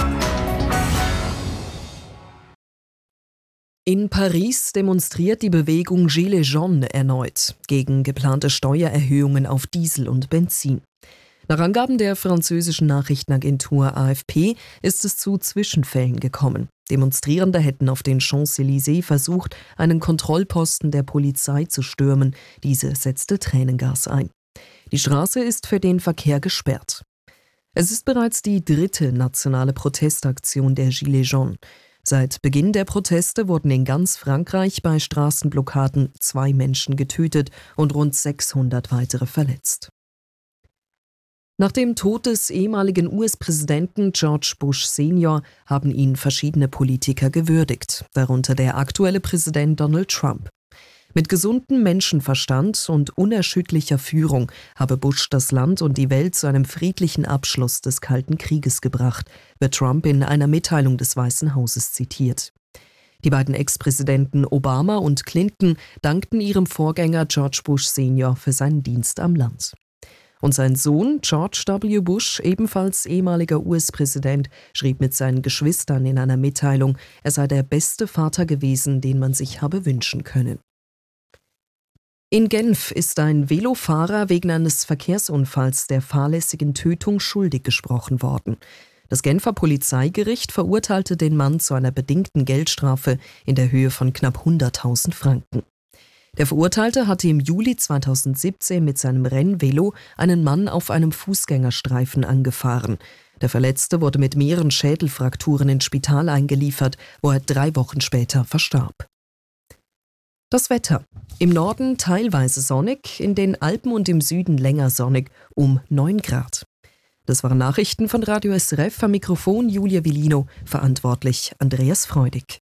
In Paris demonstriert die Bewegung Gilets jaunes erneut gegen geplante Steuererhöhungen auf Diesel und Benzin. Nach Angaben der französischen Nachrichtenagentur AFP ist es zu Zwischenfällen gekommen. Demonstrierende hätten auf den Champs-Élysées versucht, einen Kontrollposten der Polizei zu stürmen. Diese setzte Tränengas ein. Die Straße ist für den Verkehr gesperrt. Es ist bereits die 3. nationale Protestaktion der Gilets jaunes. Seit Beginn der Proteste wurden in ganz Frankreich bei Straßenblockaden 2 Menschen getötet und rund 600 weitere verletzt. Nach dem Tod des ehemaligen US-Präsidenten George Bush Senior haben ihn verschiedene Politiker gewürdigt, darunter der aktuelle Präsident Donald Trump. Mit gesundem Menschenverstand und unerschütterlicher Führung habe Bush das Land und die Welt zu einem friedlichen Abschluss des Kalten Krieges gebracht, wird Trump in einer Mitteilung des Weißen Hauses zitiert. Die beiden Ex-Präsidenten Obama und Clinton dankten ihrem Vorgänger George Bush Senior für seinen Dienst am Land. Und sein Sohn George W. Bush, ebenfalls ehemaliger US-Präsident, schrieb mit seinen Geschwistern in einer Mitteilung, er sei der beste Vater gewesen, den man sich habe wünschen können. In Genf ist ein Velofahrer wegen eines Verkehrsunfalls der fahrlässigen Tötung schuldig gesprochen worden. Das Genfer Polizeigericht verurteilte den Mann zu einer bedingten Geldstrafe in der Höhe von knapp 100.000 Franken. Der Verurteilte hatte im Juli 2017 mit seinem Rennvelo einen Mann auf einem Fußgängerstreifen angefahren. Der Verletzte wurde mit mehreren Schädelfrakturen ins Spital eingeliefert, wo er 3 Wochen später verstarb. Das Wetter. Im Norden teilweise sonnig, in den Alpen und im Süden länger sonnig, um 9 Grad. Das waren Nachrichten von Radio SRF, am Mikrofon Julia Villino, verantwortlich Andreas Freudig.